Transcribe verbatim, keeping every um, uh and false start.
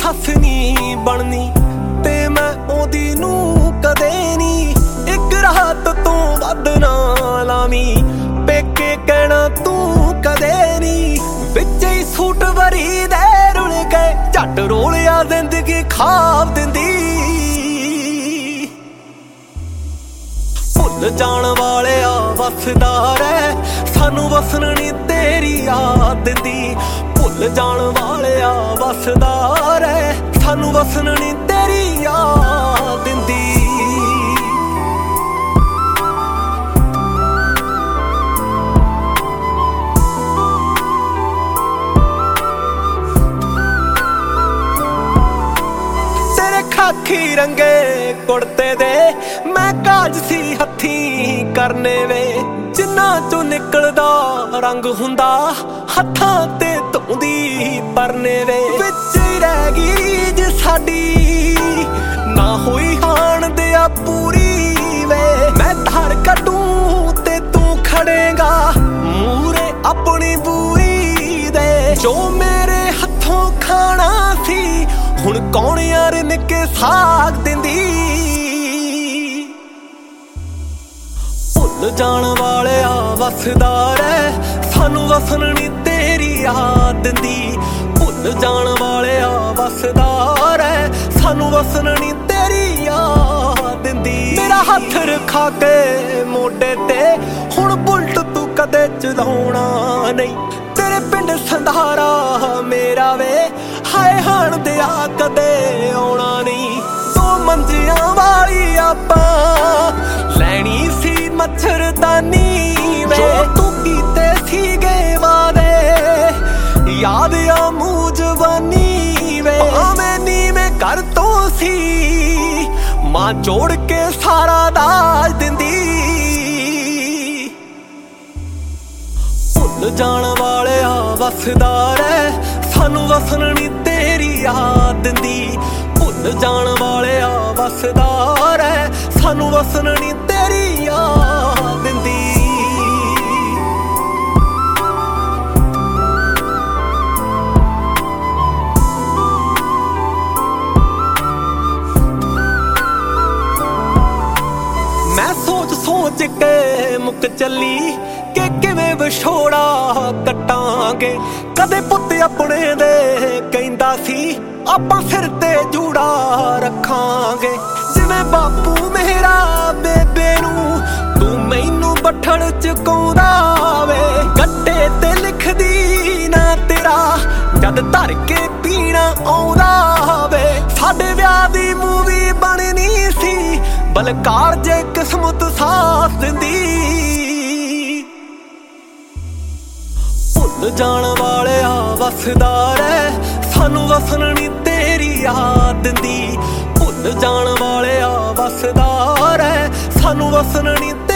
सस नी बननी ते मैं ओदी नू कदे नी एक रात तो वध ना लावी पेके कहना तू कदे नी विच ही सूट वरी दे रुल गए झट रोलिया जिंदगी खाब दिंदी भुल जाण वाले आ वसदा रह सानू वसन नी तेरी याद दिंदी भुल जाण वाले आ वसदा रह सानू वसन नी तेरी याद दिंदी खाखी रंगे कुड़ते दे मैं काज सी हथी करने वे जिन्ना चो निकलदा रंग हुंदा हत्थां ते धोंदी परने वे विच ही रह गई जे साडी ना होई हाण दिया पूरी वे मैं धार कड्डूं ते तू खड़ेगा मूरे अपनी बूरी दे जो मेरे हत्थों खाना सी हुण कौन यार निके साग दिंदी भुल जाण वाले आ वसदा रह सानू वसन नी तेरी याद दिंदी भुल जाण वाले आ वसदा रह सानू वसन नी तेरी याद दिंदी मेरा हथ रखा के मोढे ते हुण बुलट तू कदे चलाउणा नहीं तेरे पिंड संधारा मेरा वे हाय हाण दिया कदे आउणा नहीं दो मंजियां वाली आपां लैनी सी मच्छरदानी वे तू कीते सी गे वादे याद आ मूंह जवानी वे मैनी में कर तो सी मां जोड़ के सारा दाज दिंदी भुल जाण वाले आ वसदा रह सानू वसन नी तेरी याद दिंदी भुल जाण वाले आ वसदा रह सानू वसन नी तेरी याद दिंदी मैं सोच सोच के मुक चली के किवें विछोड़ा कटांगे कदे पुत अपने दे कहंदा सी आपां सिर ते जूड़ा रखांगे जिवें बापू मेरा बेबे नू तू मैनू बठल चुकाउंदा वे गट्टे ते लिखदी ना तेरा जद धर के पीना आउंदा वे साडे विआह दी मूवी बननी सी बलकार जे किस्मत साथ दिंदी भुल जाण वाले आ वसदा रह सानू वसन नी तेरी याद दिंदी भुल जाण वाले आ वसदा रह सानू वसन नी